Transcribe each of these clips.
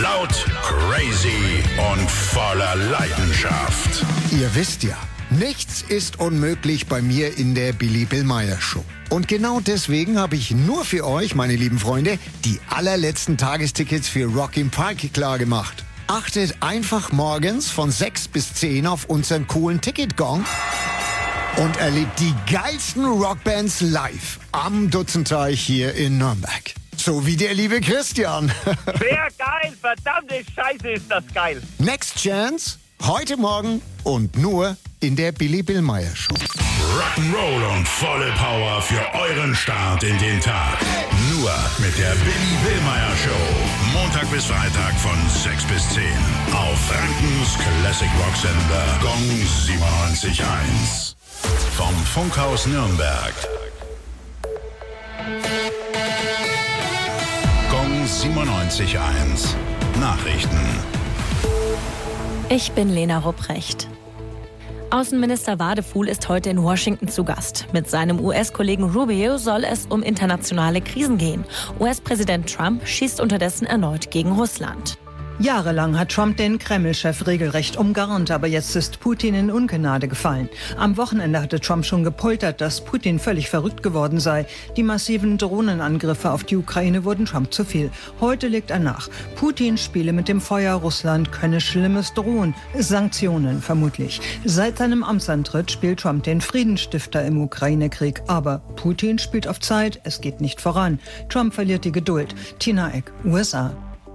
Laut, crazy und voller Leidenschaft. Ihr wisst ja, nichts ist unmöglich bei mir in der Billy Billmeyer Show. Und genau deswegen habe ich nur für euch, meine lieben Freunde, die allerletzten Tagestickets für Rock im Park klar gemacht. Achtet einfach morgens von 6 bis 10 auf unseren coolen Ticketgong und erlebt die geilsten Rockbands live am Dutzenteich hier in Nürnberg. So wie der liebe Christian. Sehr geil, verdammte Scheiße ist das geil. Next Chance, heute Morgen und nur in der Billy Billmeyer Show. Rock'n'Roll und volle Power für euren Start in den Tag. Nur mit der Billy Billmeyer Show. Montag bis Freitag von 6 bis 10. Auf Frankens Classic Rock Sender Gong 97.1. Vom Funkhaus Nürnberg. Gong 97.1. Nachrichten. Ich bin Lena Rupprecht. Außenminister Wadefuhl ist heute in Washington zu Gast. Mit seinem US-Kollegen Rubio soll es um internationale Krisen gehen. US-Präsident Trump schießt unterdessen erneut gegen Russland. Jahrelang hat Trump den Kreml-Chef regelrecht umgarnt, aber jetzt ist Putin in Ungnade gefallen. Am Wochenende hatte Trump schon gepoltert, dass Putin völlig verrückt geworden sei. Die massiven Drohnenangriffe auf die Ukraine wurden Trump zu viel. Heute legt er nach. Putin spiele mit dem Feuer, Russland könne Schlimmes drohen. Sanktionen vermutlich. Seit seinem Amtsantritt spielt Trump den Friedensstifter im Ukraine-Krieg. Aber Putin spielt auf Zeit, es geht nicht voran. Trump verliert die Geduld. Tina Eck, USA.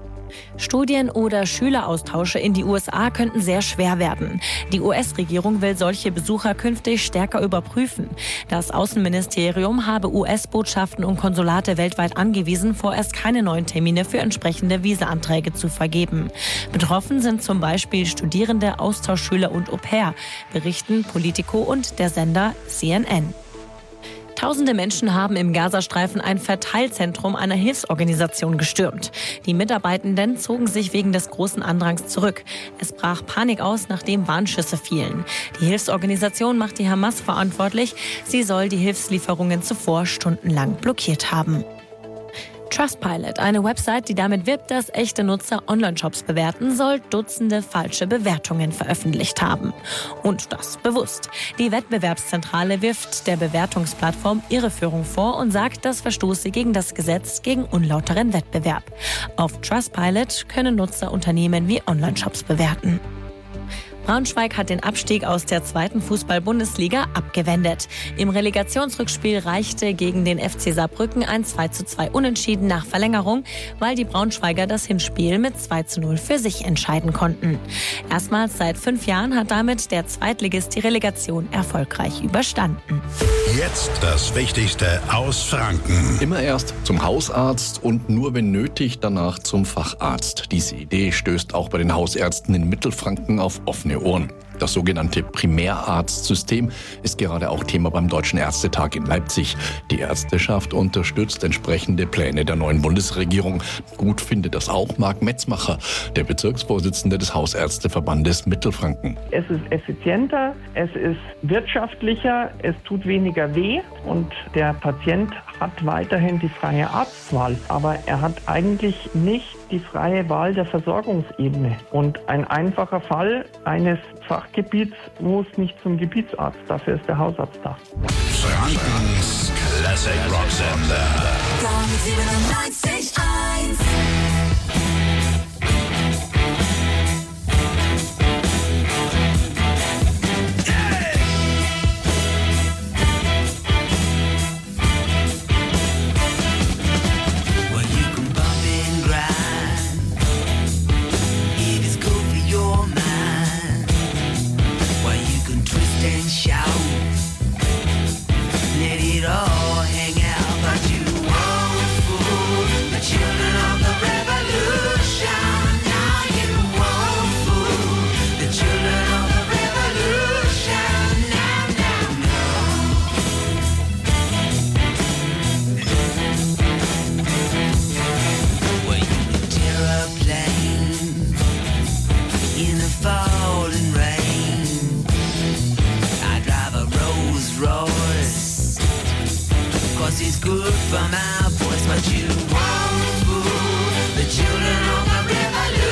Studien- oder Schüleraustausche in die USA könnten sehr schwer werden. Die US-Regierung will solche Besucher künftig stärker überprüfen. Das Außenministerium habe US-Botschaften und Konsulate weltweit angewiesen, vorerst keine neuen Termine für entsprechende Visa-Anträge zu vergeben. Betroffen sind zum Beispiel Studierende, Austauschschüler und Au-pair, berichten Politico und der Sender CNN. Tausende Menschen haben im Gazastreifen ein Verteilzentrum einer Hilfsorganisation gestürmt. Die Mitarbeitenden zogen sich wegen des großen Andrangs zurück. Es brach Panik aus, nachdem Warnschüsse fielen. Die Hilfsorganisation macht die Hamas verantwortlich. Sie soll die Hilfslieferungen zuvor stundenlang blockiert haben. Trustpilot, eine Website, die damit wirbt, dass echte Nutzer Online-Shops bewerten, soll Dutzende falsche Bewertungen veröffentlicht haben. Und das bewusst. Die Wettbewerbszentrale wirft der Bewertungsplattform Irreführung vor und sagt, das verstoße gegen das Gesetz gegen unlauteren Wettbewerb. Auf Trustpilot können Nutzer Unternehmen wie Online-Shops bewerten. Braunschweig hat den Abstieg aus der 2. Fußball-Bundesliga abgewendet. Im Relegationsrückspiel reichte gegen den FC Saarbrücken ein 2:2 Unentschieden nach Verlängerung, weil die Braunschweiger das Hinspiel mit 2:0 für sich entscheiden konnten. Erstmals seit 5 Jahren hat damit der Zweitligist die Relegation erfolgreich überstanden. Jetzt das Wichtigste aus Franken. Immer erst zum Hausarzt und nur wenn nötig danach zum Facharzt. Diese Idee stößt auch bei den Hausärzten in Mittelfranken auf offene Ohren. Das sogenannte Primärarztsystem ist gerade auch Thema beim Deutschen Ärztetag in Leipzig. Die Ärzteschaft unterstützt entsprechende Pläne der neuen Bundesregierung. Gut findet das auch Marc Metzmacher, der Bezirksvorsitzende des Hausärzteverbandes Mittelfranken. Es ist effizienter, es ist wirtschaftlicher, es tut weniger weh und der Patient hat weiterhin die freie Arztwahl. Aber er hat eigentlich nicht die freie Wahl der Versorgungsebene. Und ein einfacher Fall eines Fachgebiets muss nicht zum Gebietsarzt. Dafür ist der Hausarzt da. Frankens Classic Rock Sender. Gong 97.1. It's good for my voice, but you won't fool the children of the revolution.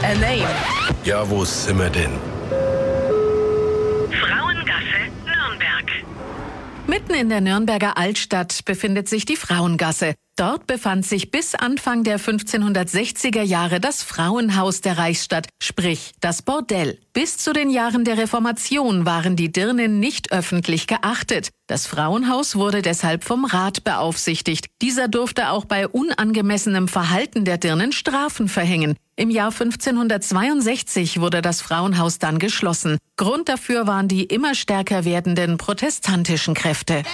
a name. Ja, wo sind wir denn? Frauengasse, Nürnberg. Mitten in der Nürnberger Altstadt befindet sich die Frauengasse. Dort befand sich bis Anfang der 1560er Jahre das Frauenhaus der Reichsstadt, sprich das Bordell. Bis zu den Jahren der Reformation waren die Dirnen nicht öffentlich geachtet. Das Frauenhaus wurde deshalb vom Rat beaufsichtigt. Dieser durfte auch bei unangemessenem Verhalten der Dirnen Strafen verhängen. Im Jahr 1562 wurde das Frauenhaus dann geschlossen. Grund dafür waren die immer stärker werdenden protestantischen Kräfte.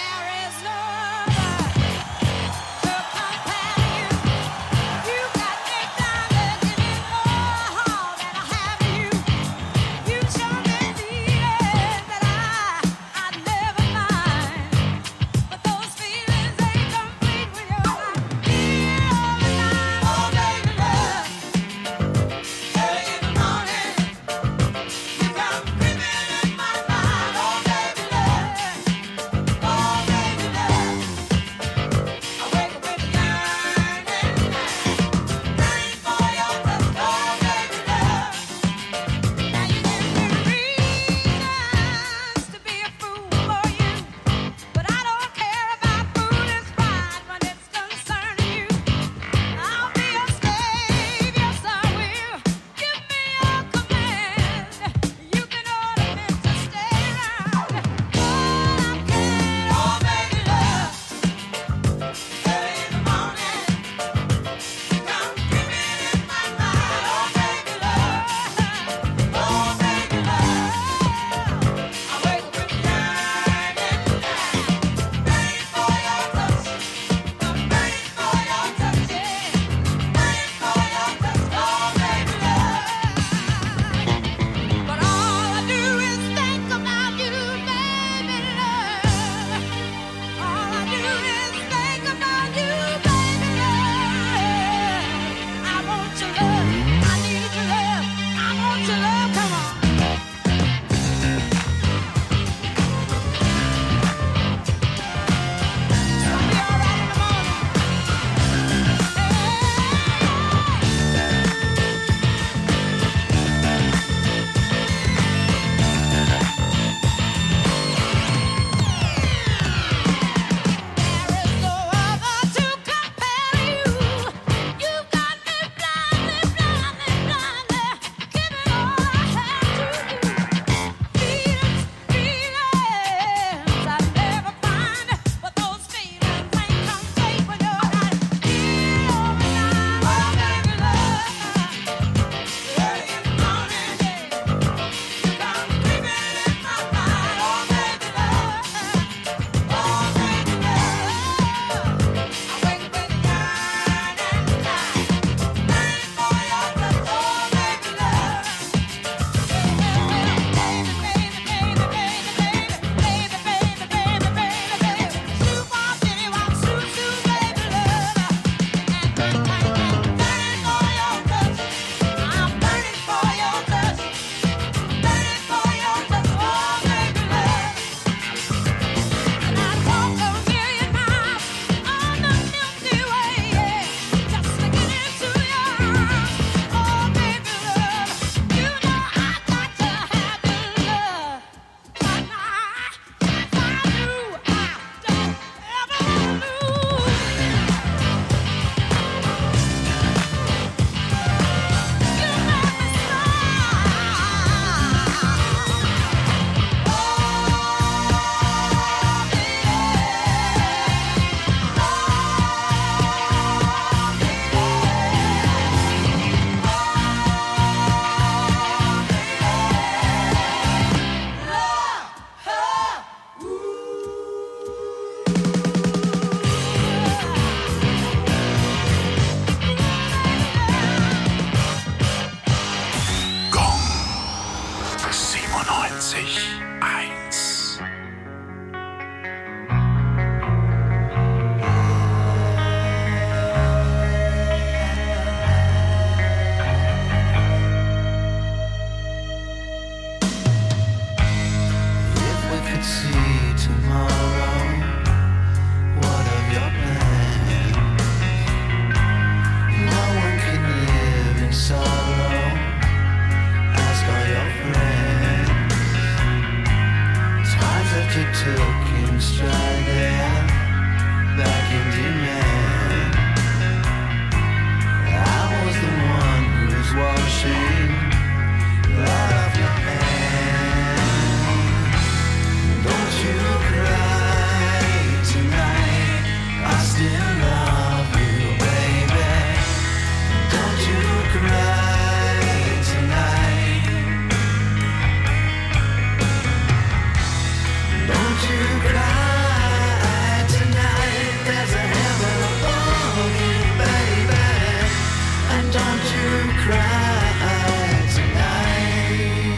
cry tonight.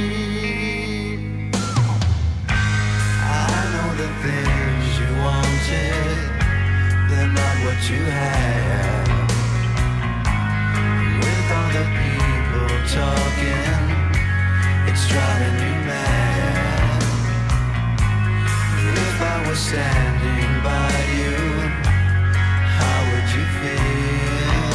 I know the things you wanted, they're not what you have. With all the people talking, it's driving you mad. If I was standing by you, how would you feel?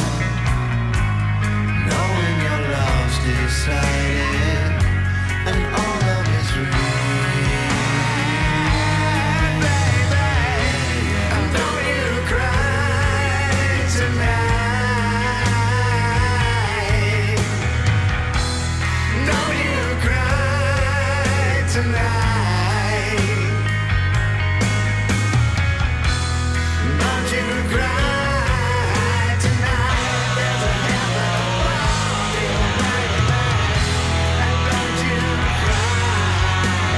Knowing your love's decided and all love is real. Baby, don't you cry tonight. Don't you cry tonight. Don't you cry tonight. There's a heaven above you, baby. And don't you cry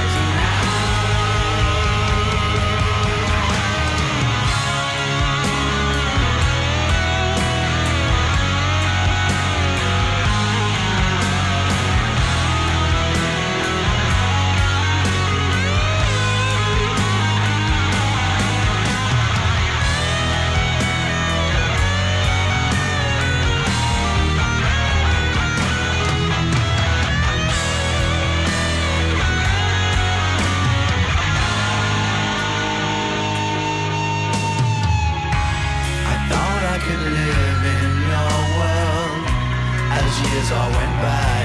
I thought I could live in your world as years all went by.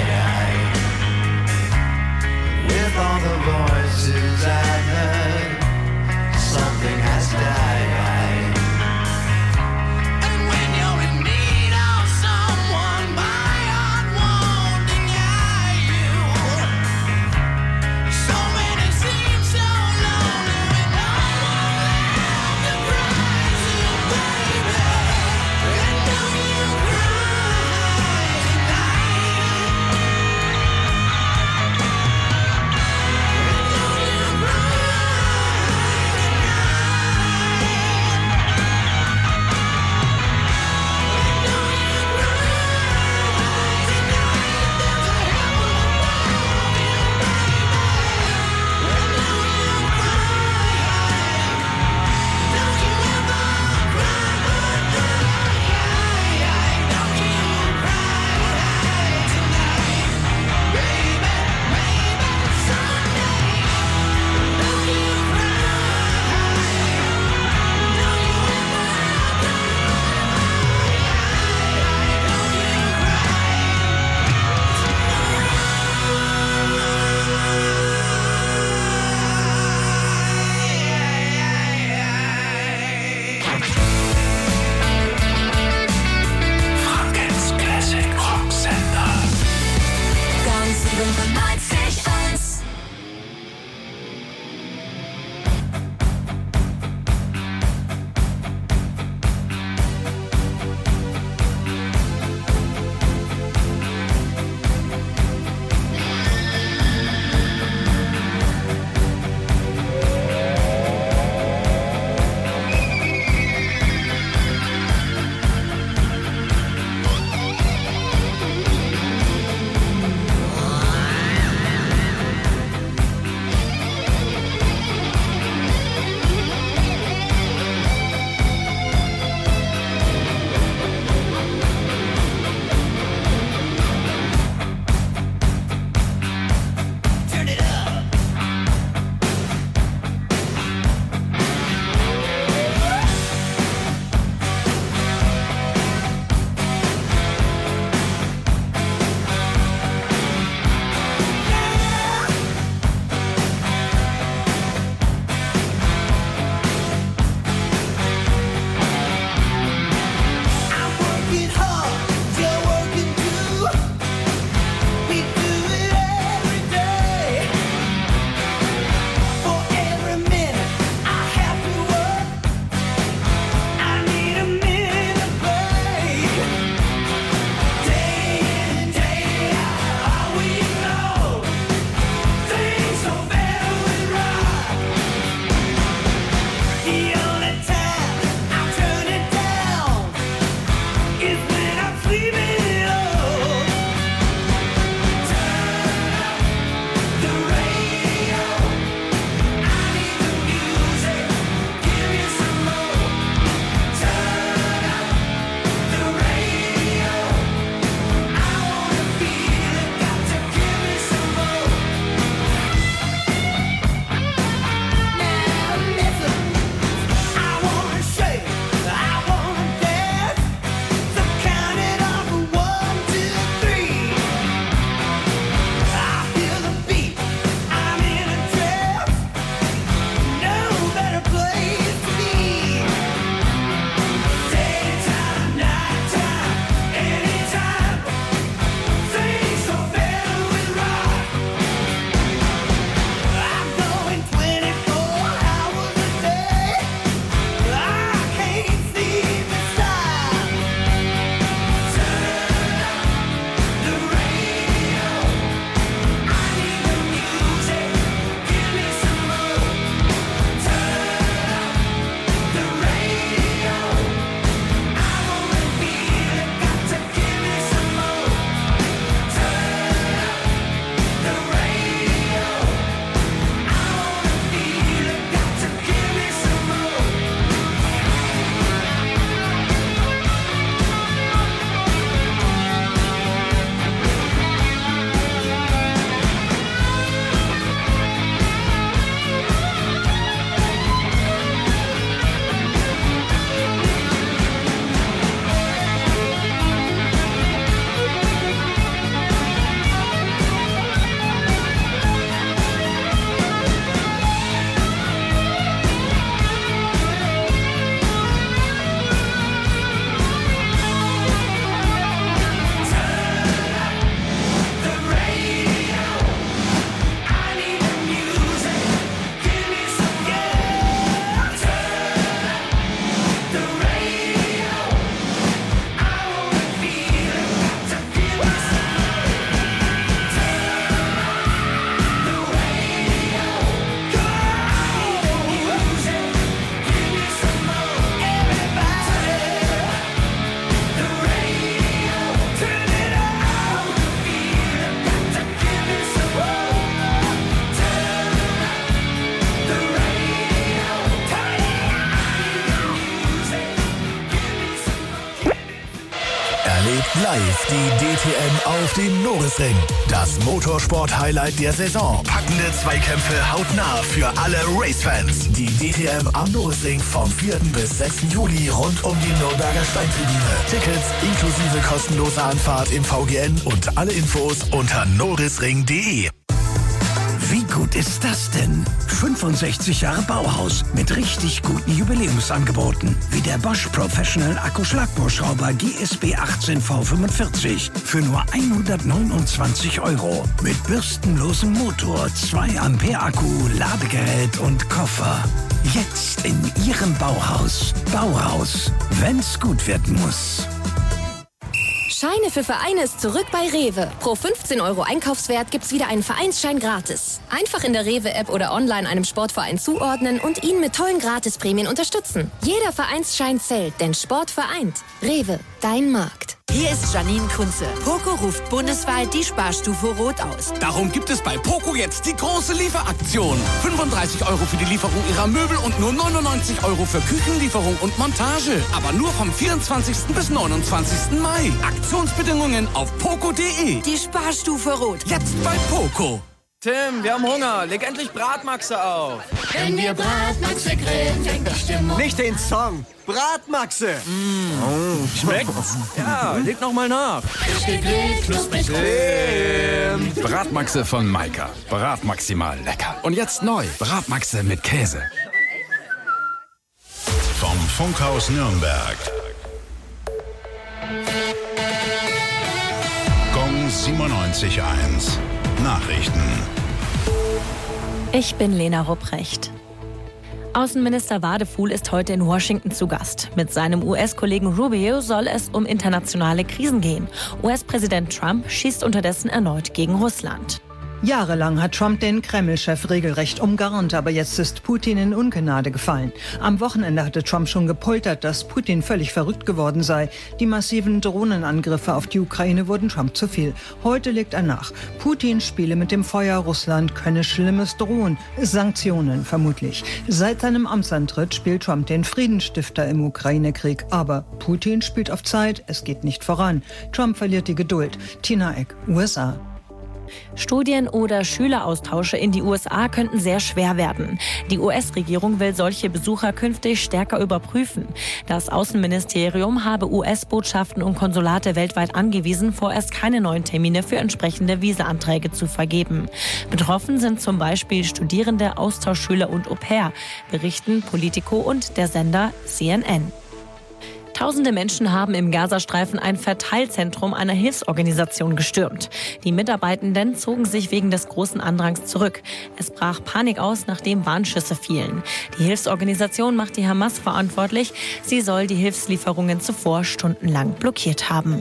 With all the voices I've heard, something has died. And when you're in need of someone, my heart won't deny you. So many seem so lonely with no one left to cry to, baby. And don't you cry tonight. And don't you cry tonight. Live die DTM auf dem Nürburgring. Das Motorsport-Highlight der Saison. Packende Zweikämpfe hautnah für alle Racefans. Die DTM am Nürburgring vom 4. bis 6. Juli rund um die Nürnberger Steintribüne. Tickets inklusive kostenloser Anfahrt im VGN und alle Infos unter nürburgring.de. Wie gut ist das denn? 65 Jahre Bauhaus mit richtig guten Jubiläumsangeboten. Wie der Bosch Professional Akkuschlagbohrschrauber GSB 18 V45 für nur 129 €. Mit bürstenlosem Motor, 2 Ampere Akku, Ladegerät und Koffer. Jetzt in Ihrem Bauhaus. Bauhaus, wenn's gut werden muss. Scheine für Vereine ist zurück bei Rewe. Pro 15 € Einkaufswert gibt's wieder einen Vereinsschein gratis. Einfach in der Rewe-App oder online einem Sportverein zuordnen und ihn mit tollen Gratisprämien unterstützen. Jeder Vereinsschein zählt, denn Sport vereint. Rewe, dein Markt. Hier ist Janine Kunze. Poco ruft bundesweit die Sparstufe Rot aus. Darum gibt es bei Poco jetzt die große Lieferaktion. 35 € für die Lieferung Ihrer Möbel und nur 99 € für Küchenlieferung und Montage. Aber nur vom 24. bis 29. Mai. Aktionsbedingungen auf poco.de. Die Sparstufe Rot. Jetzt bei Poco. Tim, wir haben Hunger. Leg endlich Bratmaxe auf. Wenn wir Bratmaxe grillen, fängt die Stimmung. Nicht den Song. Bratmaxe. Schmeckt's? Ja, leg noch mal nach. Frisch gegrillt, knusprig. Bratmaxe von Maika. Bratmaximal lecker. Und jetzt neu. Bratmaxe mit Käse. Vom Funkhaus Nürnberg. Gong 97.1. Nachrichten. Ich bin Lena Rupprecht. Außenminister Wadefuhl ist heute in Washington zu Gast. Mit seinem US-Kollegen Rubio soll es um internationale Krisen gehen. US-Präsident Trump schießt unterdessen erneut gegen Russland. Jahrelang hat Trump den Kreml-Chef regelrecht umgarnt, aber jetzt ist Putin in Ungnade gefallen. Am Wochenende hatte Trump schon gepoltert, dass Putin völlig verrückt geworden sei. Die massiven Drohnenangriffe auf die Ukraine wurden Trump zu viel. Heute legt er nach. Putin spiele mit dem Feuer, Russland könne Schlimmes drohen. Sanktionen vermutlich. Seit seinem Amtsantritt spielt Trump den Friedensstifter im Ukraine-Krieg. Aber Putin spielt auf Zeit, es geht nicht voran. Trump verliert die Geduld. Tina Eck, USA. Studien- oder Schüleraustausche in die USA könnten sehr schwer werden. Die US-Regierung will solche Besucher künftig stärker überprüfen. Das Außenministerium habe US-Botschaften und Konsulate weltweit angewiesen, vorerst keine neuen Termine für entsprechende Visa-Anträge zu vergeben. Betroffen sind zum Beispiel Studierende, Austauschschüler und Au-pair, berichten Politico und der Sender CNN. Tausende Menschen haben im Gazastreifen ein Verteilzentrum einer Hilfsorganisation gestürmt. Die Mitarbeitenden zogen sich wegen des großen Andrangs zurück. Es brach Panik aus, nachdem Warnschüsse fielen. Die Hilfsorganisation macht die Hamas verantwortlich. Sie soll die Hilfslieferungen zuvor stundenlang blockiert haben.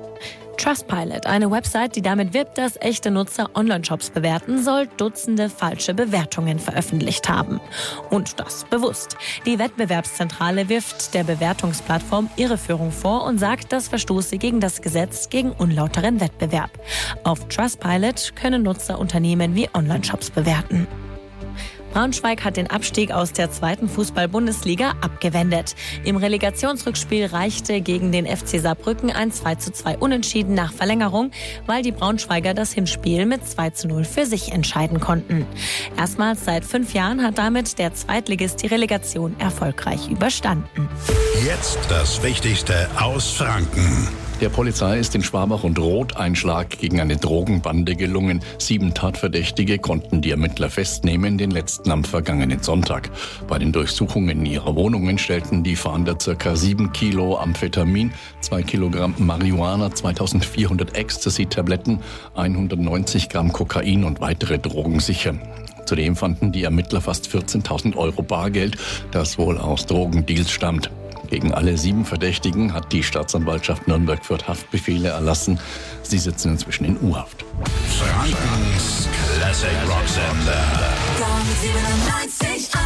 Trustpilot, eine Website, die damit wirbt, dass echte Nutzer Online-Shops bewerten, soll Dutzende falsche Bewertungen veröffentlicht haben. Und das bewusst. Die Wettbewerbszentrale wirft der Bewertungsplattform Irreführung vor und sagt, das verstoße gegen das Gesetz gegen unlauteren Wettbewerb. Auf Trustpilot können Nutzer Unternehmen wie Online-Shops bewerten. Braunschweig hat den Abstieg aus der 2. Fußball-Bundesliga abgewendet. Im Relegationsrückspiel reichte gegen den FC Saarbrücken ein 2:2 Unentschieden nach Verlängerung, weil die Braunschweiger das Hinspiel mit 2:0 für sich entscheiden konnten. Erstmals seit 5 Jahren hat damit der Zweitligist die Relegation erfolgreich überstanden. Jetzt das Wichtigste aus Franken. Der Polizei ist in Schwabach und Roth ein Schlag gegen eine Drogenbande gelungen. 7 Tatverdächtige konnten die Ermittler festnehmen, den letzten am vergangenen Sonntag. Bei den Durchsuchungen ihrer Wohnungen stellten die Fahnder ca. 7 Kilo Amphetamin, 2 Kilogramm Marihuana, 2400 Ecstasy-Tabletten, 190 Gramm Kokain und weitere Drogen sicher. Zudem fanden die Ermittler fast 14.000 € Bargeld, das wohl aus Drogendeals stammt. Gegen alle 7 Verdächtigen hat die Staatsanwaltschaft Nürnberg-Fürth Haftbefehle erlassen. Sie sitzen inzwischen in U-Haft. Frankens Classic Rock Sender. Gong 97.1.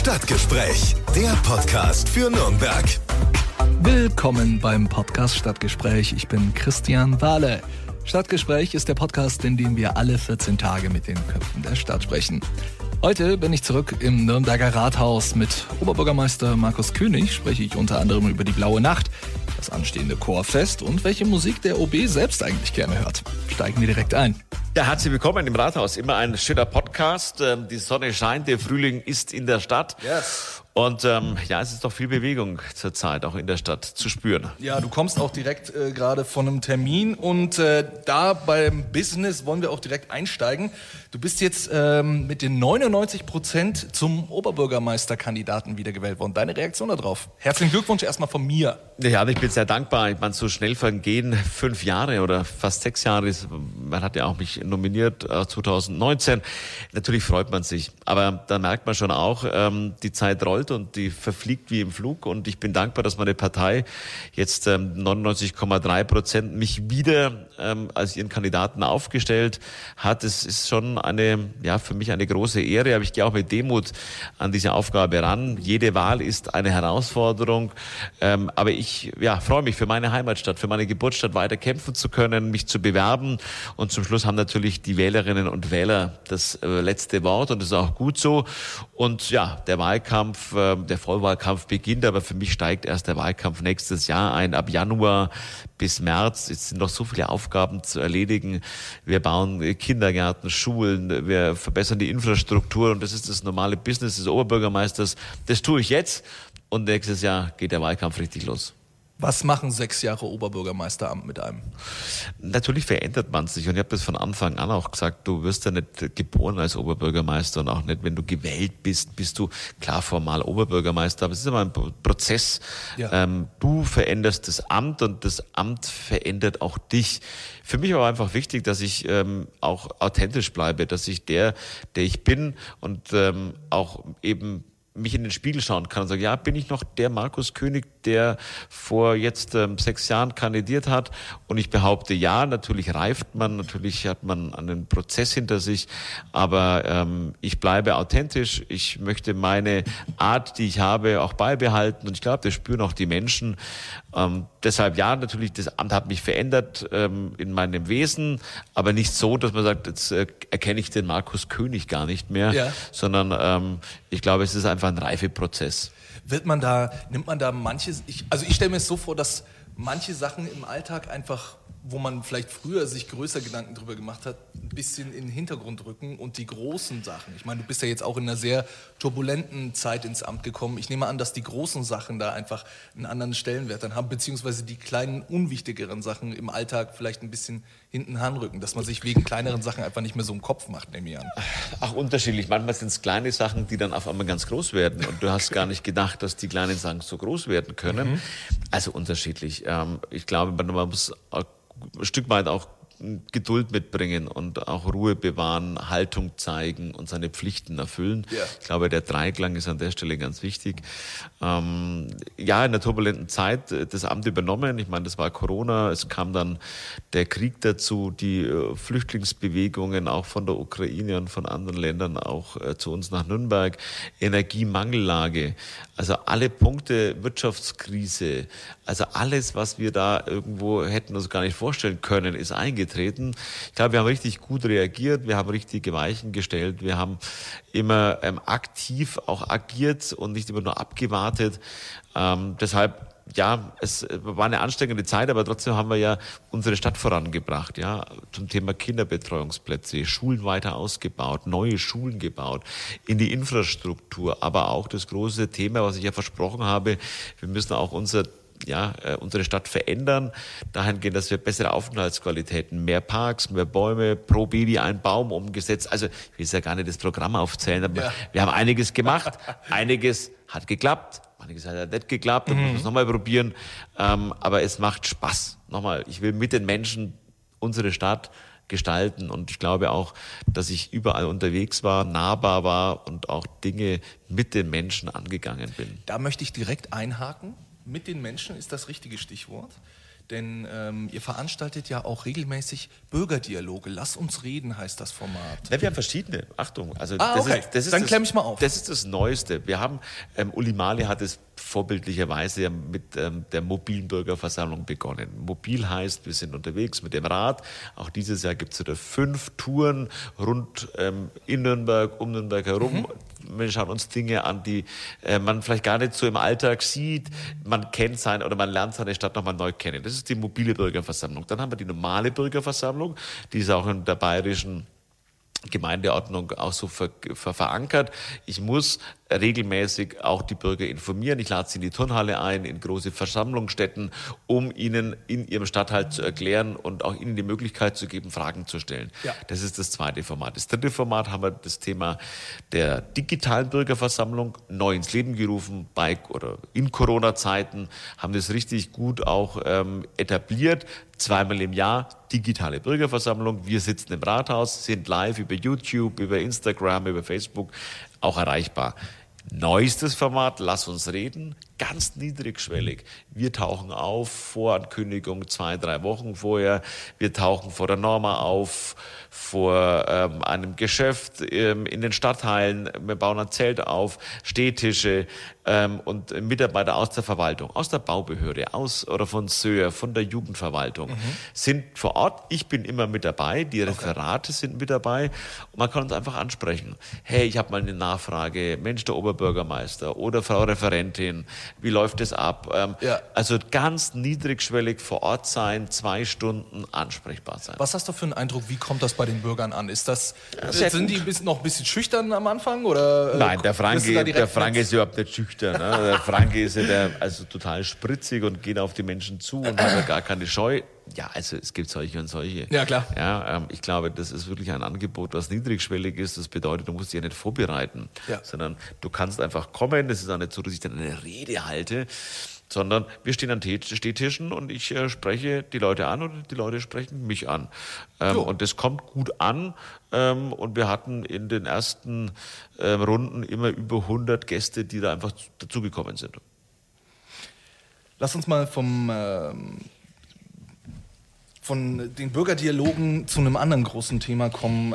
Stadtgespräch, der Podcast für Nürnberg. Willkommen beim Podcast Stadtgespräch. Ich bin Christian Wahle. Stadtgespräch ist der Podcast, in dem wir alle 14 Tage mit den Köpfen der Stadt sprechen. Heute bin ich zurück im Nürnberger Rathaus. Mit Oberbürgermeister Markus König spreche ich unter anderem über die Blaue Nacht, das anstehende Chorfest und welche Musik der OB selbst eigentlich gerne hört. Steigen wir direkt ein. Ja, herzlich willkommen im Rathaus. Immer ein schöner Podcast. Die Sonne scheint, der Frühling ist in der Stadt. Yes. Und es ist doch viel Bewegung zurzeit auch in der Stadt zu spüren. Ja, du kommst auch direkt gerade von einem Termin und da beim Business wollen wir auch direkt einsteigen. Du bist jetzt mit den 99% zum Oberbürgermeisterkandidaten wiedergewählt worden. Deine Reaktion darauf? Herzlichen Glückwunsch erstmal von mir. Ja, ich bin sehr dankbar. Ich meine, so schnell vergehen 5 Jahre oder fast 6 Jahre. Man hat ja auch mich nominiert 2019. Natürlich freut man sich. Aber da merkt man schon auch, die Zeit rollt und die verfliegt wie im Flug. Und ich bin dankbar, dass meine Partei jetzt 99,3% mich wieder als ihren Kandidaten aufgestellt hat. Es ist schon für mich eine große Ehre. Aber ich gehe auch mit Demut an diese Aufgabe ran. Jede Wahl ist eine Herausforderung. Aber ich freue mich für meine Heimatstadt, für meine Geburtsstadt weiter kämpfen zu können, mich zu bewerben. Und zum Schluss haben natürlich die Wählerinnen und Wähler das letzte Wort. Und das ist auch gut so. Und ja, der Wahlkampf, der Vollwahlkampf beginnt. Aber für mich steigt erst der Wahlkampf nächstes Jahr ein. Ab Januar bis März. Es sind noch so viele Aufgaben zu erledigen. Wir bauen Kindergärten, Schulen, wir verbessern die Infrastruktur und das ist das normale Business des Oberbürgermeisters. Das tue ich jetzt und nächstes Jahr geht der Wahlkampf richtig los. Was machen 6 Jahre Oberbürgermeisteramt mit einem? Natürlich verändert man sich und ich habe das von Anfang an auch gesagt, du wirst ja nicht geboren als Oberbürgermeister und auch nicht, wenn du gewählt bist, bist du klar formal Oberbürgermeister, aber es ist immer ein Prozess. Ja. Du veränderst das Amt und das Amt verändert auch dich. Für mich war einfach wichtig, dass ich auch authentisch bleibe, dass ich der ich bin und auch eben mich in den Spiegel schauen kann und sagen, ja, bin ich noch der Markus König, der vor jetzt 6 Jahren kandidiert hat? Und ich behaupte, ja, natürlich reift man, natürlich hat man einen Prozess hinter sich, aber ich bleibe authentisch, ich möchte meine Art, die ich habe, auch beibehalten und ich glaube, das spüren auch die Menschen. Deshalb, ja, natürlich, das Amt hat mich verändert in meinem Wesen, aber nicht so, dass man sagt, jetzt erkenne ich den Markus König gar nicht mehr, sondern ich glaube, es ist einfach ein Reifeprozess. Nimmt man da manche, ich stelle mir es so vor, dass manche Sachen im Alltag einfach, wo man vielleicht früher sich größer Gedanken drüber gemacht hat, ein bisschen in den Hintergrund rücken und die großen Sachen. Ich meine, du bist ja jetzt auch in einer sehr turbulenten Zeit ins Amt gekommen. Ich nehme an, dass die großen Sachen da einfach einen anderen Stellenwert dann haben, beziehungsweise die kleinen, unwichtigeren Sachen im Alltag vielleicht ein bisschen hinten ranrücken, dass man sich wegen kleineren Sachen einfach nicht mehr so im Kopf macht, nehme ich an. Ach, unterschiedlich. Manchmal sind es kleine Sachen, die dann auf einmal ganz groß werden und du hast gar nicht gedacht, dass die kleinen Sachen so groß werden können. Also unterschiedlich. Ich glaube, man muss ein Stück weit auch Geduld mitbringen und auch Ruhe bewahren, Haltung zeigen und seine Pflichten erfüllen. Ja. Ich glaube, der Dreiklang ist an der Stelle ganz wichtig. In der turbulenten Zeit das Amt übernommen. Ich meine, das war Corona. Es kam dann der Krieg dazu, die Flüchtlingsbewegungen auch von der Ukraine und von anderen Ländern auch zu uns nach Nürnberg. Energiemangellage. Also alle Punkte, Wirtschaftskrise. Also alles, was wir da irgendwo hätten uns gar nicht vorstellen können, ist eingetreten. Ich glaube, wir haben richtig gut reagiert, wir haben richtige Weichen gestellt, wir haben immer aktiv auch agiert und nicht immer nur abgewartet. Deshalb, ja, es war eine anstrengende Zeit, aber trotzdem haben wir ja unsere Stadt vorangebracht, ja, zum Thema Kinderbetreuungsplätze, Schulen weiter ausgebaut, neue Schulen gebaut, in die Infrastruktur, aber auch das große Thema, was ich ja versprochen habe, wir müssen auch unsere Stadt verändern, dahingehend, dass wir bessere Aufenthaltsqualitäten, mehr Parks, mehr Bäume, pro Baby ein Baum umgesetzt. Also ich will ja gar nicht das Programm aufzählen, aber wir haben einiges gemacht, einiges hat geklappt, einiges hat nicht geklappt, dann muss man es nochmal probieren, aber es macht Spaß. Nochmal, ich will mit den Menschen unsere Stadt gestalten und ich glaube auch, dass ich überall unterwegs war, nahbar war und auch Dinge mit den Menschen angegangen bin. Da möchte ich direkt einhaken. Mit den Menschen ist das richtige Stichwort. Denn ihr veranstaltet ja auch regelmäßig Bürgerdialoge. Lass uns reden, heißt das Format. Ja, wir haben verschiedene. Achtung. Also okay. Dann klemm mich mal auf. Das ist das Neueste. Wir haben, Uli Mali hat es vorbildlicherweise ja mit der mobilen Bürgerversammlung begonnen. Mobil heißt, wir sind unterwegs mit dem Rad. Auch dieses Jahr gibt es wieder 5 Touren rund in Nürnberg, um Nürnberg herum. Wir schauen uns Dinge an, die man vielleicht gar nicht so im Alltag sieht. Man kennt man lernt seine Stadt nochmal neu kennen. Das ist die mobile Bürgerversammlung. Dann haben wir die normale Bürgerversammlung, die ist auch in der bayerischen Gemeindeordnung auch so verankert. Ich muss regelmäßig auch die Bürger informieren. Ich lade sie in die Turnhalle ein, in große Versammlungsstätten, um ihnen in ihrem Stadtteil zu erklären und auch ihnen die Möglichkeit zu geben, Fragen zu stellen. Ja. Das ist das zweite Format. Das dritte Format haben wir das Thema der digitalen Bürgerversammlung neu ins Leben gerufen. In Corona-Zeiten haben das richtig gut auch etabliert. 2-mal im Jahr digitale Bürgerversammlung. Wir sitzen im Rathaus, sind live über YouTube, über Instagram, über Facebook auch erreichbar. Neuestes Format, lass uns reden, ganz niedrigschwellig. Wir tauchen auf, Vorankündigung 2-3 Wochen vorher. Wir tauchen vor der Norma auf, vor einem Geschäft in den Stadtteilen. Wir bauen ein Zelt auf, Stehtische und Mitarbeiter aus der Verwaltung, aus der Baubehörde, oder von SÖR, von der Jugendverwaltung sind vor Ort. Ich bin immer mit dabei, die Referate sind mit dabei und man kann uns einfach ansprechen. Hey, ich habe mal eine Nachfrage, Mensch, der Oberbürgermeister oder Frau Referentin, wie läuft es ab? Also ganz niedrigschwellig vor Ort sein, 2 Stunden ansprechbar sein. Was hast du für einen Eindruck, wie kommt das bei den Bürgern an? Sind die noch ein bisschen schüchtern am Anfang? Oder, nein, der Franke ist überhaupt nicht schüchtern. Ne? Der Franke ist ja total spritzig und geht auf die Menschen zu und hat ja gar keine Scheu. Ja, also es gibt solche und solche. Ja, klar. Ja, ich glaube, das ist wirklich ein Angebot, was niedrigschwellig ist. Das bedeutet, du musst dich ja nicht vorbereiten, sondern du kannst einfach kommen. Das ist auch nicht so, dass ich dann eine Rede halte, sondern wir stehen an Stehtischen und ich spreche die Leute an und die Leute sprechen mich an. Und das kommt gut an. Und wir hatten in den ersten Runden immer über 100 Gäste, die da einfach dazugekommen sind. Lass uns mal von den Bürgerdialogen zu einem anderen großen Thema kommen.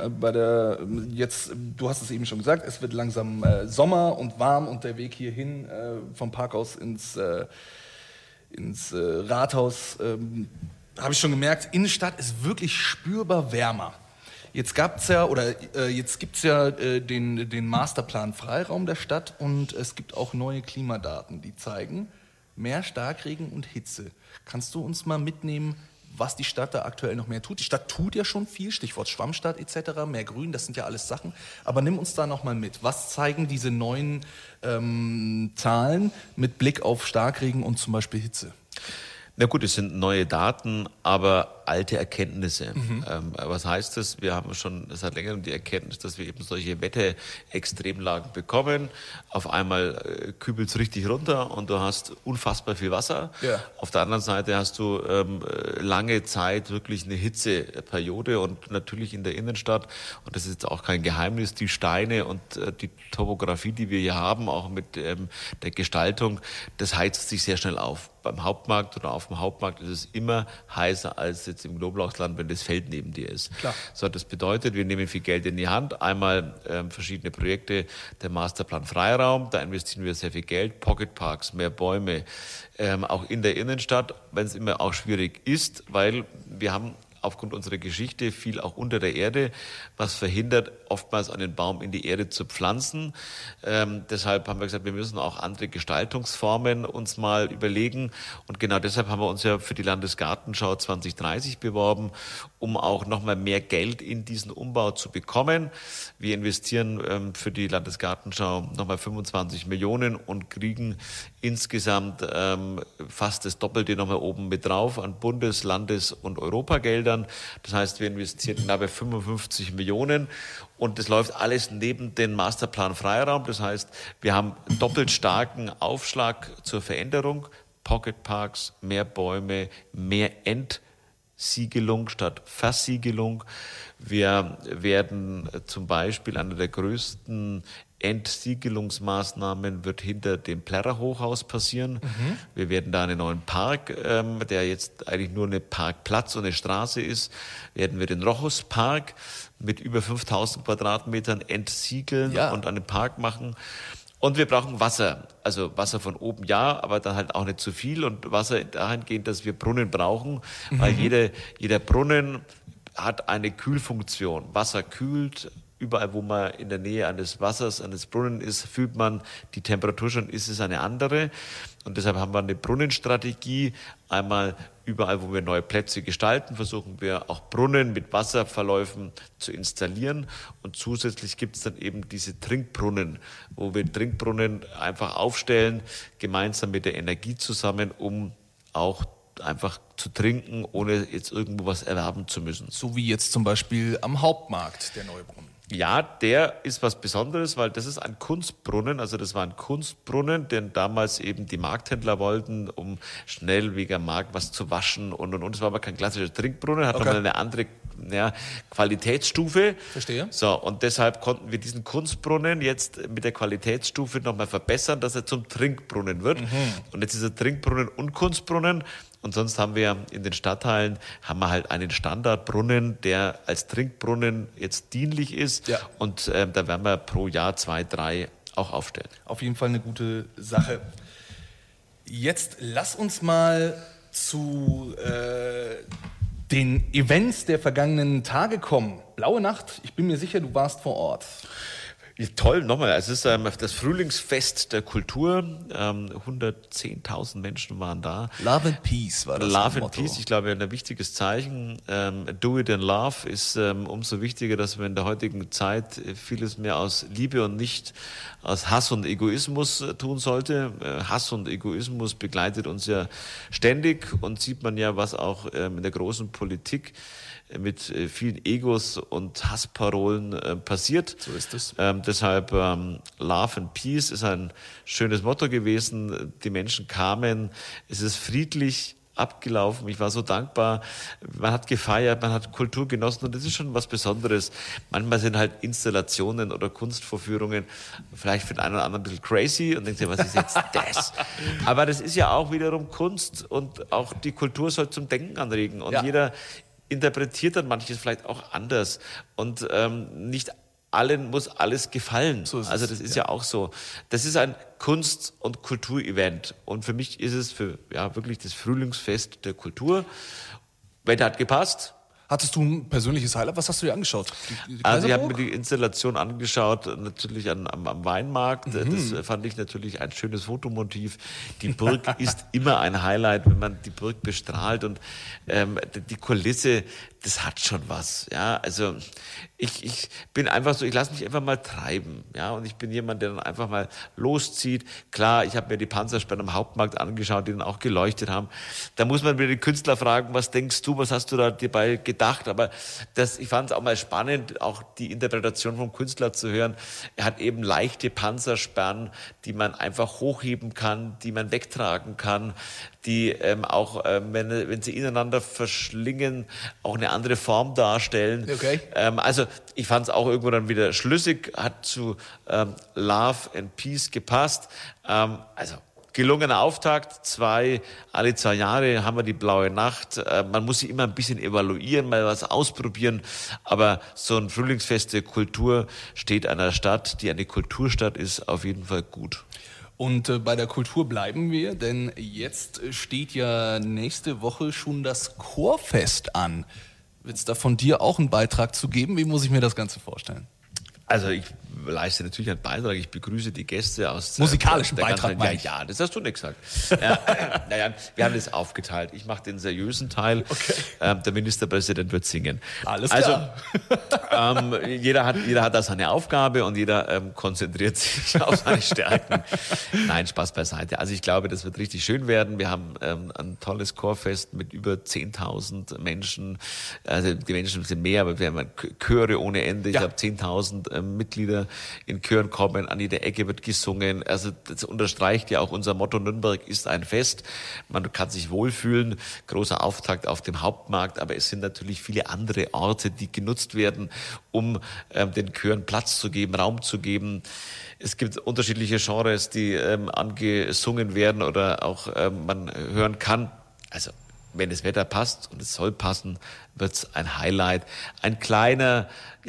Du hast es eben schon gesagt, es wird langsam Sommer und warm und der Weg hierhin vom Parkhaus ins Rathaus, habe ich schon gemerkt, Innenstadt ist wirklich spürbar wärmer. Jetzt gibt's ja den Masterplan Freiraum der Stadt und es gibt auch neue Klimadaten, die zeigen mehr Starkregen und Hitze. Kannst du uns mal mitnehmen, was die Stadt da aktuell noch mehr tut? Die Stadt tut ja schon viel, Stichwort Schwammstadt etc., mehr Grün, das sind ja alles Sachen. Aber nimm uns da noch mal mit. Was zeigen diese neuen Zahlen mit Blick auf Starkregen und zum Beispiel Hitze? Na gut, es sind neue Daten, aber alte Erkenntnisse. Was heißt das? Wir haben schon seit längerem die Erkenntnis, dass wir eben solche Wetterextremlagen bekommen. Auf einmal kübelt es richtig runter und du hast unfassbar viel Wasser. Ja. Auf der anderen Seite hast du lange Zeit wirklich eine Hitzeperiode und natürlich in der Innenstadt, und das ist jetzt auch kein Geheimnis, die Steine und die Topografie, die wir hier haben, auch mit der Gestaltung, das heizt sich sehr schnell auf. Beim Hauptmarkt oder auf dem Hauptmarkt ist es immer heißer als jetzt im Knoblauchsland, wenn das Feld neben dir ist. Klar. So, das bedeutet, wir nehmen viel Geld in die Hand. Einmal verschiedene Projekte, der Masterplan Freiraum, da investieren wir sehr viel Geld, Pocketparks, mehr Bäume, auch in der Innenstadt, wenn es immer auch schwierig ist, weil wir haben aufgrund unserer Geschichte viel auch unter der Erde, was verhindert, oftmals einen Baum in die Erde zu pflanzen. Deshalb haben wir gesagt, wir müssen auch andere Gestaltungsformen uns mal überlegen. Und genau deshalb haben wir uns ja für die Landesgartenschau 2030 beworben, um auch nochmal mehr Geld in diesen Umbau zu bekommen. Wir investieren für die Landesgartenschau nochmal 25 Millionen und kriegen insgesamt fast das Doppelte nochmal oben mit drauf an Bundes-, Landes- und Europageldern. Das heißt, wir investieren knappe 55 Millionen und das läuft alles neben den Masterplan Freiraum. Das heißt, wir haben doppelt starken Aufschlag zur Veränderung. Pocketparks, mehr Bäume, mehr Entsiegelung statt Versiegelung. Wir werden zum Beispiel einer der größten Entsiegelungsmaßnahmen wird hinter dem Plärrer-Hochhaus passieren. Wir werden da einen neuen Park, der jetzt eigentlich nur eine Parkplatz und eine Straße ist, werden wir den Rochus-Park mit über 5000 Quadratmetern entsiegeln und einen Park machen. Und wir brauchen Wasser. Also Wasser von oben ja, aber dann halt auch nicht zu viel. Und Wasser dahingehend, dass wir Brunnen brauchen, weil jeder Brunnen hat eine Kühlfunktion. Wasser kühlt. Überall, wo man in der Nähe eines Wassers, eines Brunnen ist, fühlt man die Temperatur schon, ist es eine andere. Und deshalb haben wir eine Brunnenstrategie. Einmal überall, wo wir neue Plätze gestalten, versuchen wir auch Brunnen mit Wasserverläufen zu installieren. Und zusätzlich gibt es dann eben diese Trinkbrunnen, wo wir Trinkbrunnen einfach aufstellen, gemeinsam mit der Energie zusammen, um auch einfach zu trinken, ohne jetzt irgendwo was erwerben zu müssen. So wie jetzt zum Beispiel am Hauptmarkt, der neue Brunnen. Ja, der ist was Besonderes, weil das ist ein Kunstbrunnen, also das war ein Kunstbrunnen, den damals eben die Markthändler wollten, um schnell wegen am Markt was zu waschen und. Es war aber kein klassischer Trinkbrunnen, hat nochmal eine andere Qualitätsstufe. Verstehe. So, und deshalb konnten wir diesen Kunstbrunnen jetzt mit der Qualitätsstufe nochmal verbessern, dass er zum Trinkbrunnen wird. Und jetzt ist er Trinkbrunnen und Kunstbrunnen. Und sonst haben wir in den Stadtteilen halt einen Standardbrunnen, der als Trinkbrunnen jetzt dienlich ist. Ja. Und da werden wir pro Jahr 2, 3 auch aufstellen. Auf jeden Fall eine gute Sache. Jetzt lass uns mal zu den Events der vergangenen Tage kommen. Blaue Nacht, ich bin mir sicher, du warst vor Ort. Toll, nochmal, es ist das Frühlingsfest der Kultur, 110.000 Menschen waren da. Love and Peace war das Love and Peace, ich glaube, ein wichtiges Zeichen. Do it in love ist umso wichtiger, dass wir in der heutigen Zeit vieles mehr aus Liebe und nicht aus Hass und Egoismus tun sollte. Hass und Egoismus begleitet uns ja ständig und sieht man ja, was auch in der großen Politik mit vielen Egos und Hassparolen passiert. So ist es. Deshalb Love and Peace ist ein schönes Motto gewesen. Die Menschen kamen, es ist friedlich abgelaufen. Ich war so dankbar. Man hat gefeiert, man hat Kultur genossen und das ist schon was Besonderes. Manchmal sind halt Installationen oder Kunstvorführungen vielleicht für den einen oder anderen ein bisschen crazy und denkt sich, was ist jetzt das? Aber das ist ja auch wiederum Kunst und auch die Kultur soll zum Denken anregen und jeder interpretiert dann manches vielleicht auch anders und nicht allen muss alles gefallen. So also das ist ja auch so. Das ist ein Kunst- und Kulturevent und für mich ist es wirklich das Frühlingsfest der Kultur. Wetter hat gepasst. Hattest du ein persönliches Highlight? Was hast du dir angeschaut? Also ich habe mir die Installation angeschaut, natürlich am Weinmarkt. Das fand ich natürlich ein schönes Fotomotiv. Die Burg ist immer ein Highlight, wenn man die Burg bestrahlt und die Kulisse, das hat schon was. Ja, also ich bin einfach so, ich lasse mich einfach mal treiben. Ja, und ich bin jemand, der dann einfach mal loszieht. Klar, ich habe mir die Panzersperren am Hauptmarkt angeschaut, die dann auch geleuchtet haben. Da muss man wieder den Künstler fragen, was denkst du, was hast du da dabei gedacht? Aber ich fand es auch mal spannend, auch die Interpretation vom Künstler zu hören. Er hat eben leichte Panzersperren, die man einfach hochheben kann, die man wegtragen kann, die auch, wenn sie ineinander verschlingen, auch eine andere Form darstellen. Okay. Also ich fand es auch irgendwo dann wieder schlüssig, hat zu Love and Peace gepasst. Also gelungener Auftakt, alle 2 Jahre haben wir die blaue Nacht. Man muss sie immer ein bisschen evaluieren, mal was ausprobieren. Aber so ein Frühlingsfest der Kultur steht einer Stadt, die eine Kulturstadt ist, auf jeden Fall gut. Und bei der Kultur bleiben wir, denn jetzt steht ja nächste Woche schon das Chorfest an. Wird es da von dir auch einen Beitrag zu geben? Wie muss ich mir das Ganze vorstellen? Also ich leiste natürlich einen Beitrag. Ich begrüße die Gäste aus musikalischen Beitrag. Ja, das hast du nicht gesagt. Naja, wir haben das aufgeteilt. Ich mache den seriösen Teil. Okay. Der Ministerpräsident wird singen. Alles klar. Also jeder hat da seine Aufgabe und jeder konzentriert sich auf seine Stärken. Nein, Spaß beiseite. Also ich glaube, das wird richtig schön werden. Wir haben ein tolles Chorfest mit über 10.000 Menschen. Also die Menschen sind mehr, aber wir haben Chöre ohne Ende. Ich habe 10.000 Mitglieder in Chören kommen, an jeder Ecke wird gesungen. Also das unterstreicht ja auch unser Motto, Nürnberg ist ein Fest. Man kann sich wohlfühlen, großer Auftakt auf dem Hauptmarkt, aber es sind natürlich viele andere Orte, die genutzt werden, um den Chören Platz zu geben, Raum zu geben. Es gibt unterschiedliche Genres, die angesungen werden oder auch man hören kann. Also wenn das Wetter passt und es soll passen, wird's ein Highlight. Ein kleines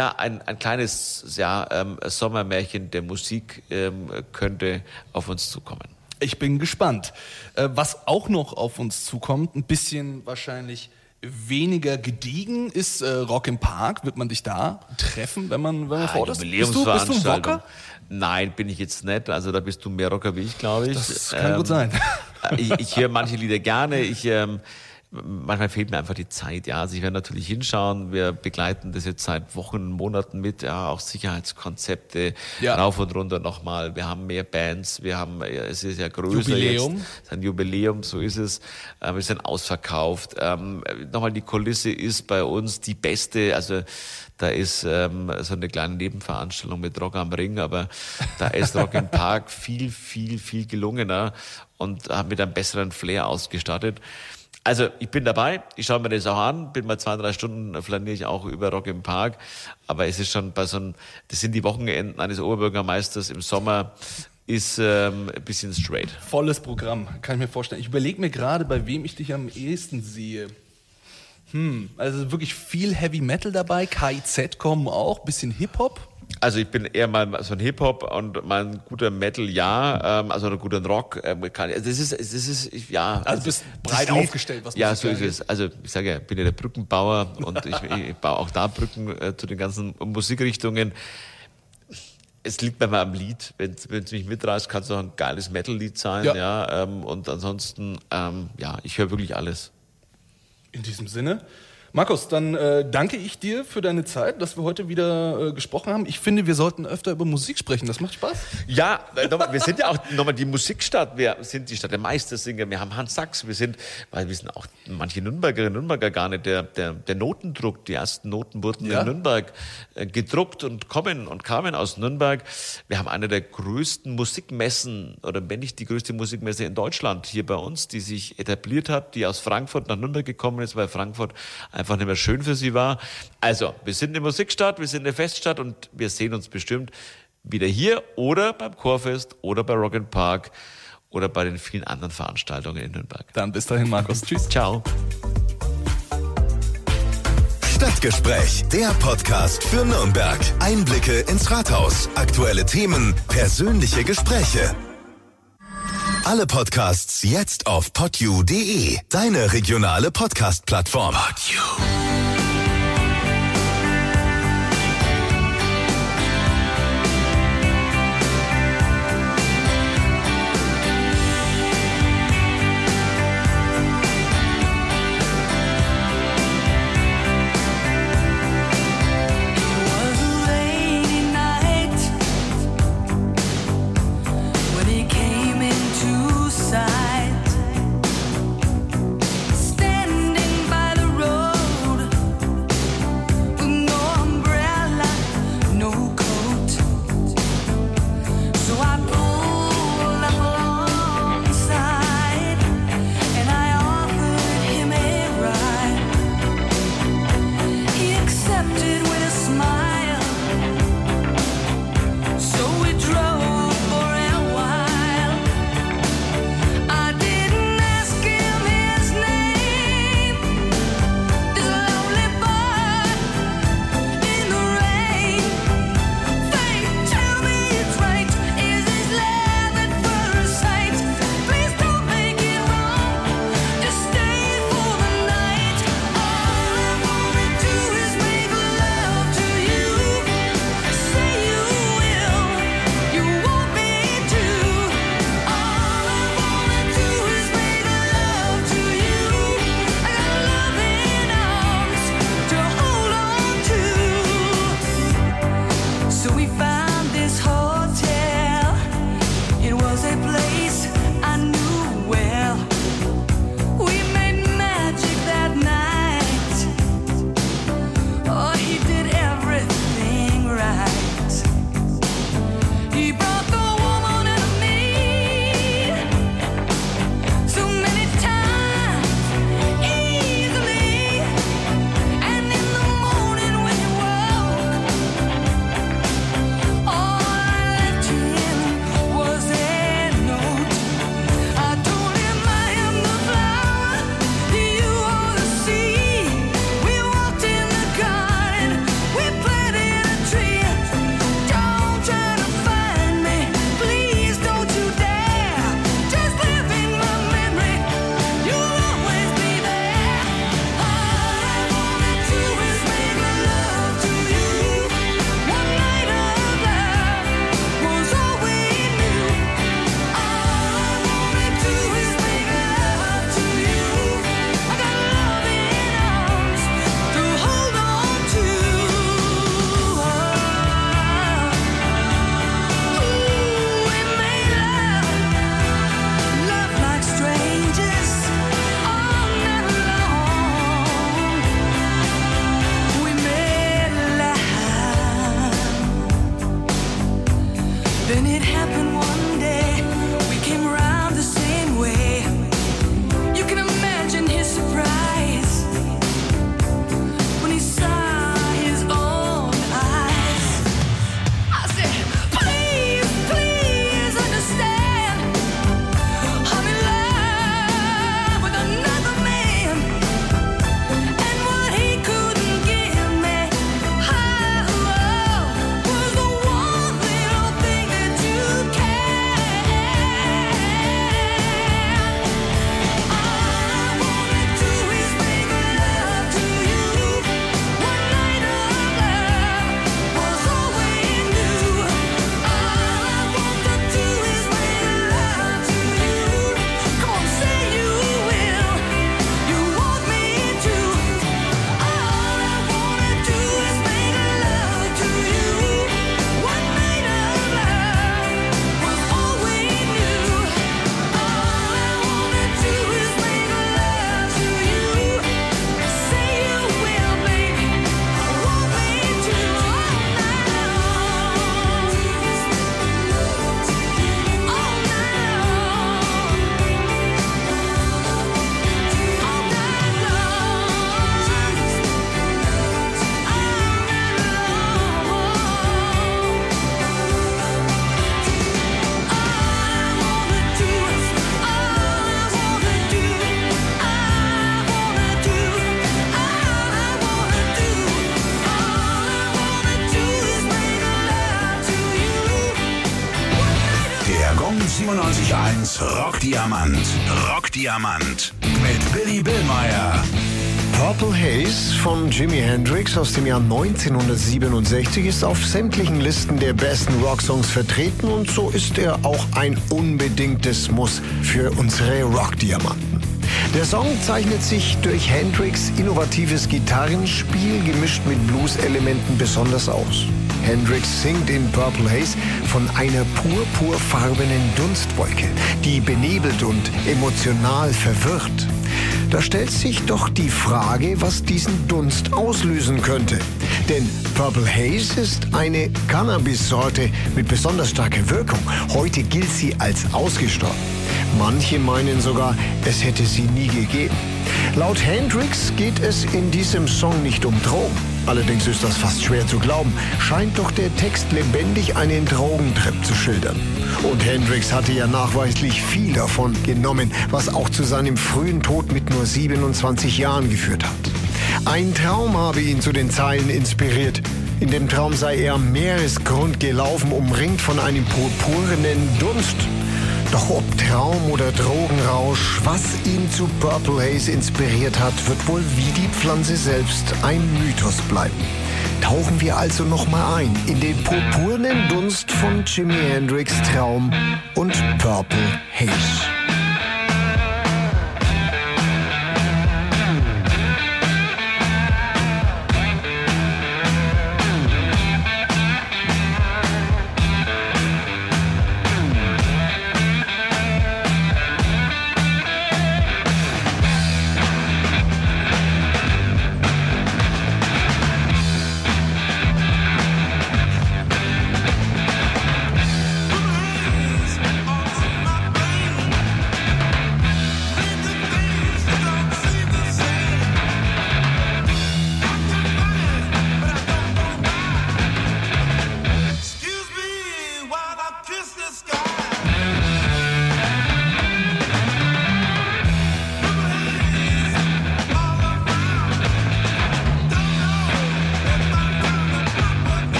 Sommermärchen der Musik könnte auf uns zukommen. Ich bin gespannt. Was auch noch auf uns zukommt, ein bisschen wahrscheinlich weniger gediegen, ist Rock im Park. Wird man dich da treffen, wenn man vor Ort ist? Bist du ein Rocker? Nein, bin ich jetzt nicht. Also da bist du mehr Rocker wie ich, glaube ich. Das kann gut sein. Ich höre manche Lieder gerne. Manchmal fehlt mir einfach die Zeit. Ja, also ich werde natürlich hinschauen. Wir begleiten das jetzt seit Wochen, Monaten mit. Ja, auch Sicherheitskonzepte rauf und runter nochmal. Wir haben mehr Bands. Es ist ja größer Jubiläum. jetzt. Es ist ein Jubiläum, so ist es. Wir sind ausverkauft. Nochmal, die Kulisse ist bei uns die beste. Also da ist so eine kleine Nebenveranstaltung mit Rock am Ring, aber da ist Rock im Park viel, viel, viel gelungener und mit einem besseren Flair ausgestattet. Also ich bin dabei, ich schaue mir das auch an, bin mal 2-3 Stunden, flaniere ich auch über Rock im Park, aber es ist schon das sind die Wochenenden eines Oberbürgermeisters im Sommer, ist ein bisschen straight. Volles Programm, kann ich mir vorstellen. Ich überlege mir gerade, bei wem ich dich am ehesten sehe. Also wirklich viel Heavy Metal dabei, KIZ kommen auch, bisschen Hip-Hop. Also ich bin eher mal so ein Hip-Hop und mal ein guter Metal, also ein guter Rock. Also du bist breit aufgestellt, was ja, so ist es. Also ich sage ja, bin ja der Brückenbauer und ich baue auch da Brücken zu den ganzen Musikrichtungen. Es liegt mir mal am Lied. Wenn es mich mitreißt, kann es auch ein geiles Metal-Lied sein. Und ansonsten, ich höre wirklich alles. In diesem Sinne. Markus, dann danke ich dir für deine Zeit, dass wir heute wieder gesprochen haben. Ich finde, wir sollten öfter über Musik sprechen. Das macht Spaß. Ja, wir sind ja auch nochmal die Musikstadt. Wir sind die Stadt der Meistersinger. Wir haben Hans Sachs. Wir sind auch manche Nürnbergerinnen und Nürnberger gar nicht. Der Notendruck, die ersten Noten wurden in Nürnberg gedruckt und kamen aus Nürnberg. Wir haben eine der größten Musikmessen, oder wenn nicht die größte Musikmesse in Deutschland hier bei uns, die sich etabliert hat, die aus Frankfurt nach Nürnberg gekommen ist, weil Frankfurt einfach nicht mehr schön für sie war. Also, wir sind eine Musikstadt, wir sind eine Feststadt und wir sehen uns bestimmt wieder hier oder beim Chorfest oder bei Rock im Park oder bei den vielen anderen Veranstaltungen in Nürnberg. Dann bis dahin, Markus. Tschüss. Ciao. Stadtgespräch, der Podcast für Nürnberg. Einblicke ins Rathaus, aktuelle Themen, persönliche Gespräche. Alle Podcasts jetzt auf podyou.de, deine regionale Podcast-Plattform. Podyou. Standing by the road 97.1 Rockdiamant. Rockdiamant. Mit Billy Billmeyer. Purple Haze von Jimi Hendrix aus dem Jahr 1967 ist auf sämtlichen Listen der besten Rocksongs vertreten und so ist er auch ein unbedingtes Muss für unsere Rockdiamanten. Der Song zeichnet sich durch Hendrix' innovatives Gitarrenspiel gemischt mit Blues-Elementen besonders aus. Hendrix singt in Purple Haze von einer purpurfarbenen Dunstwolke, die benebelt und emotional verwirrt. Da stellt sich doch die Frage, was diesen Dunst auslösen könnte. Denn Purple Haze ist eine Cannabis-Sorte mit besonders starker Wirkung. Heute gilt sie als ausgestorben. Manche meinen sogar, es hätte sie nie gegeben. Laut Hendrix geht es in diesem Song nicht um Drogen. Allerdings ist das fast schwer zu glauben, scheint doch der Text lebendig einen Drogentrip zu schildern. Und Hendrix hatte ja nachweislich viel davon genommen, was auch zu seinem frühen Tod mit nur 27 Jahren geführt hat. Ein Traum habe ihn zu den Zeilen inspiriert. In dem Traum sei er am Meeresgrund gelaufen, umringt von einem purpurnen Dunst. Doch ob Traum oder Drogenrausch, was ihn zu Purple Haze inspiriert hat, wird wohl wie die Pflanze selbst ein Mythos bleiben. Tauchen wir also nochmal ein in den purpurnen Dunst von Jimi Hendrix' Traum und Purple Haze.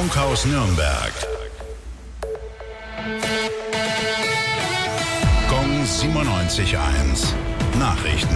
Funkhaus Nürnberg. Gong 97.1. Nachrichten.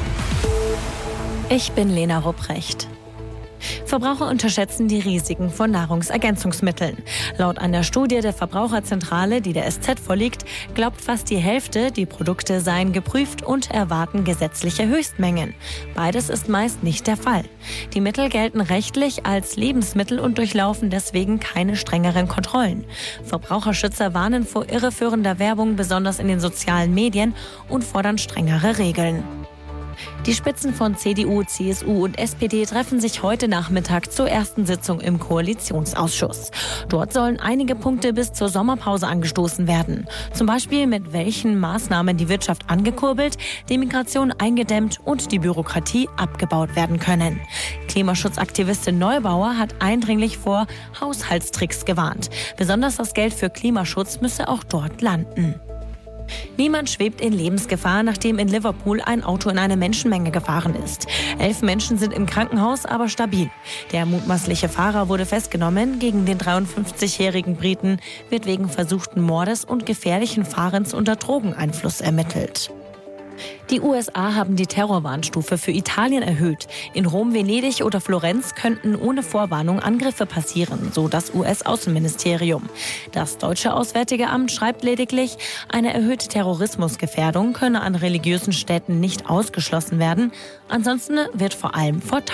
Ich bin Lena Rupprecht. Verbraucher unterschätzen die Risiken von Nahrungsergänzungsmitteln. Laut einer Studie der Verbraucherzentrale, die der SZ vorliegt, glaubt fast die Hälfte, die Produkte seien geprüft und erwarten gesetzliche Höchstmengen. Beides ist meist nicht der Fall. Die Mittel gelten rechtlich als Lebensmittel und durchlaufen deswegen keine strengeren Kontrollen. Verbraucherschützer warnen vor irreführender Werbung, besonders in den sozialen Medien, und fordern strengere Regeln. Die Spitzen von CDU, CSU und SPD treffen sich heute Nachmittag zur ersten Sitzung im Koalitionsausschuss. Dort sollen einige Punkte bis zur Sommerpause angestoßen werden. Zum Beispiel, mit welchen Maßnahmen die Wirtschaft angekurbelt, die Migration eingedämmt und die Bürokratie abgebaut werden können. Klimaschutzaktivistin Neubauer hat eindringlich vor Haushaltstricks gewarnt. Besonders das Geld für Klimaschutz müsse auch dort landen. Niemand schwebt in Lebensgefahr, nachdem in Liverpool ein Auto in eine Menschenmenge gefahren ist. 11 Menschen sind im Krankenhaus, aber stabil. Der mutmaßliche Fahrer wurde festgenommen. Gegen den 53-jährigen Briten wird wegen versuchten Mordes und gefährlichen Fahrens unter Drogeneinfluss ermittelt. Die USA haben die Terrorwarnstufe für Italien erhöht. In Rom, Venedig oder Florenz könnten ohne Vorwarnung Angriffe passieren, so das US-Außenministerium. Das deutsche Auswärtige Amt schreibt lediglich, eine erhöhte Terrorismusgefährdung könne an religiösen Städten nicht ausgeschlossen werden. Ansonsten wird vor allem vor